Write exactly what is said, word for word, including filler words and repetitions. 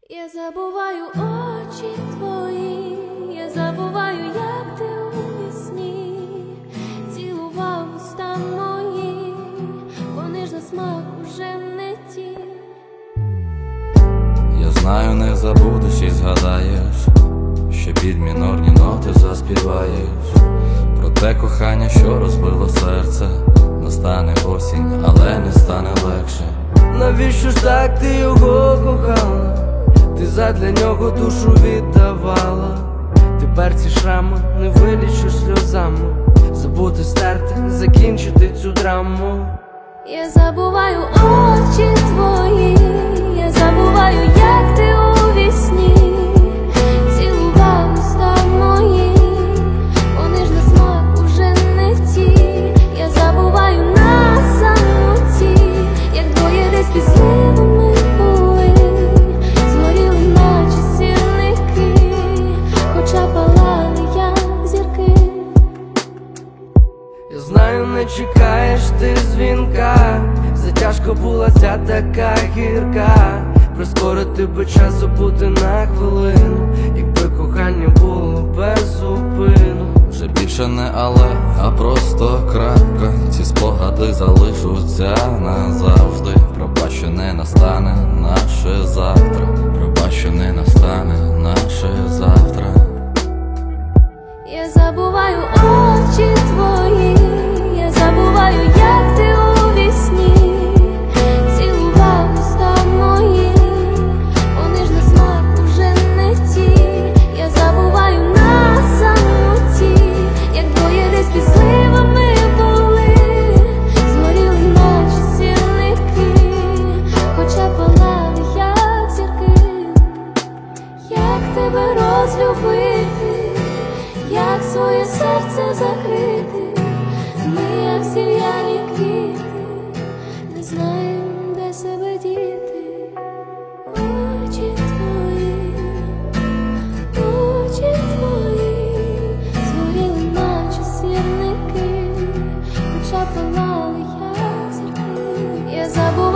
Я забуваю очі твої, я забуваю, як ти у вісні цілував уста мої, вони ж на смак уже не ті. Я знаю, не забудеш і згадаєш, що під мінорні ноти заспіваєш про те кохання, що розбило серце. Настане осінь, але не стане легше. Навіщо ж так ти його кохала? Ти задля нього душу віддавала. Тепер ці шрами не вилічиш сльозами. Забути, стерти, закінчити цю драму. Я забуваю очі твої, я забуваю, як ти у вісні цілував уста мої, вони ж на смак уже не ті. Я забуваю на самоті, як двоє десь під сливами були, згоріли наче сірники, хоча палали, як зірки. Я знаю, не чекаєш ти дзвінка, затяжка була ця така гірка. Прискорити би час, забути на хвилину, якби кохання було без зупину. Вже більше не але, а просто крапка. Ці спогади залишаться назавжди. Пробач, що не настане наше завтра. Пробач, що не настане наше завтра. Я забуваю очі твої, я забуваю, як ти у вісні цілував уста мої, вони ж на смак уже не ті. Я забуваю на самоті, як двоє десь під сливами були, згоріли наче сірники, хоча палали, як зірки. Як тебе розлюбити, як своє серце закрити? Ми, як сір'яні квіти, не знаєм, де себе діти. Очі твої, очі твої, згоріли наче сірники, хоча палали, як зірки. Я забула